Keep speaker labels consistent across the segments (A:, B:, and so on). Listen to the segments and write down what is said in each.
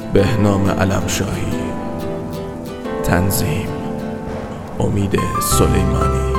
A: بهنام علمشاهی. تنظیم امید سلیمانی.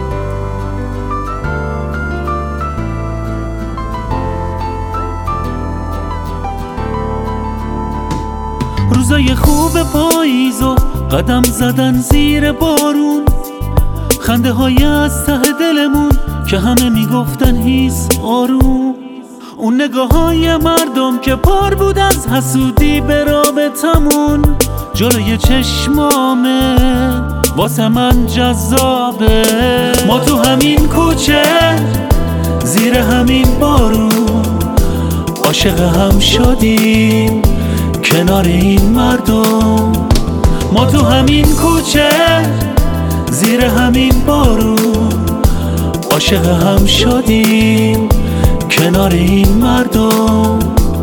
B: روزای خوب پاییز و قدم زدن زیر بارون، خنده های از ته دلمون که همه میگفتن هیس آروم، اون نگاه های مردم که پر بود از حسودی به رابطمون، جلوی چشمامه واسه من جذابه. ما تو همین کوچه زیر همین بارون عاشق هم شدیم کنار این مردم. ما تو همین کوچه زیر همین بارون عاشق هم شدیم کنار این مردم.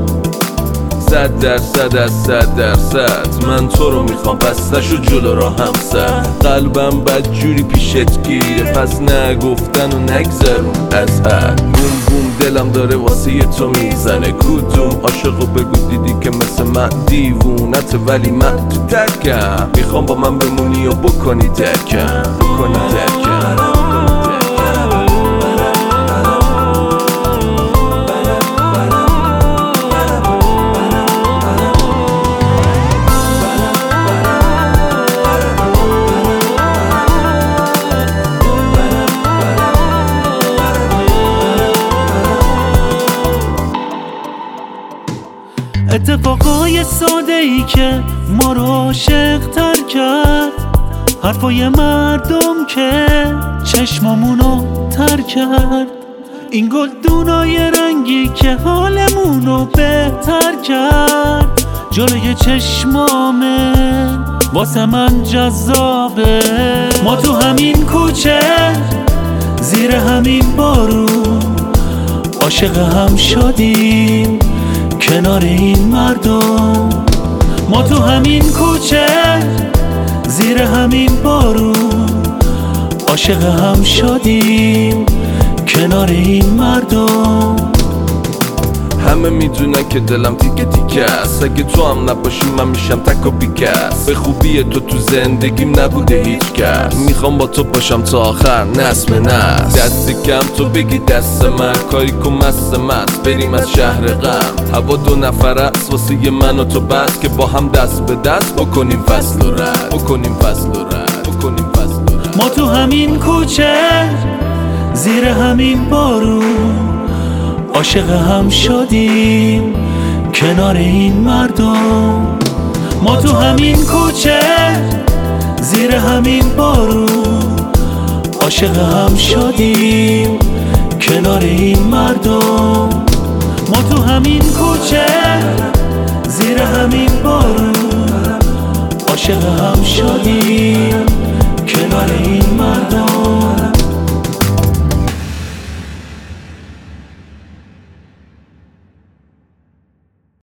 A: 100% از 100% من تو رو میخوام، پس نشو جلو را همسر. قلبم بدجوری پیشت گیره، پس نگفتن و نگذرون از حد. بوم بوم دلم داره واسه تو میزنه، کدوم عاشقو بگو دیدی که مثل من دیوونت، ولی من تو ترکم. میخوام با من بمونی و بکنی ترکم، بکنی ترکم.
B: اتفاقای ساده ای که ما رو عاشق تر کرد، حرفای مردم که چشمامونو تر کرد، این گلدونای رنگی که حالمونو بهتر کرد، جلوی چشمامه واسه من جذابه. ما تو همین کوچه زیر همین بارون عاشق هم شدیم کنار این مردم. ما تو همین کوچه زیر همین بارون عاشق هم شدیم کنار این مردم.
A: همه میدونن که دلم تیکه تیکه است، اگه تو هم نباشی من میشم تک و بیکس. به خوبی تو زندگیم نبوده هیچ کس، میخوام با تو باشم تا آخر نسل به نسل. دستی کم تو بگی دست من، کاری کن مست مست بریم از شهر غم. هوا 2 نفر است واسه من و تو بس، که با هم دست به دست بکنیم فصل و رد، بکنیم فصل و رد، بکنیم فصل و رد.
B: ما تو همین کوچه زیر همین بارون عاشق هم شدیم کنار این مردم. ما تو همین کوچه زیر همین بارون عاشق هم شدیم کنار این مردم. ما تو همین کوچه زیر همین بارون عاشق هم شدیم